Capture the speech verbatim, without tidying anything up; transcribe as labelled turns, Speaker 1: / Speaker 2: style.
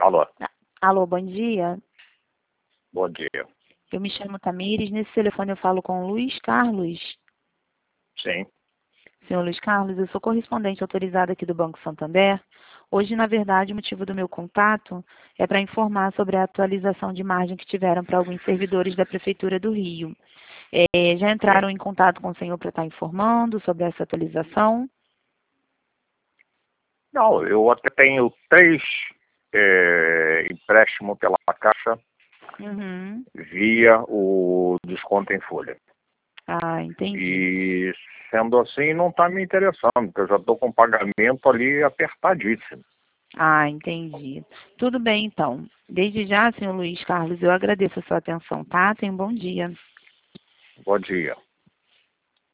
Speaker 1: Alô,
Speaker 2: Ah, Alô, bom dia.
Speaker 1: bom dia.
Speaker 2: Eu me chamo Tamires. Nesse telefone eu falo com o Luiz Carlos.
Speaker 1: Sim,
Speaker 2: Senhor Luiz Carlos, eu sou correspondente autorizada aqui do Banco Santander. Hoje, na verdade, o motivo do meu contato é para informar sobre a atualização de margem que tiveram para alguns servidores da Prefeitura do Rio. Eh, já
Speaker 1: sim.
Speaker 2: entraram em contato com o senhor para estar informando sobre essa atualização?
Speaker 1: Não, eu até tenho três é, empréstimos pela Caixa
Speaker 2: Uhum.
Speaker 1: via o desconto em folha.
Speaker 2: Ah, entendi.
Speaker 1: E sendo assim, não está me interessando, porque eu já estou com o pagamento ali apertadíssimo.
Speaker 2: Ah, entendi. Tudo bem, então. Desde já, senhor Luiz Carlos, eu agradeço a sua atenção, tá? Tenha um bom dia.
Speaker 1: Bom dia.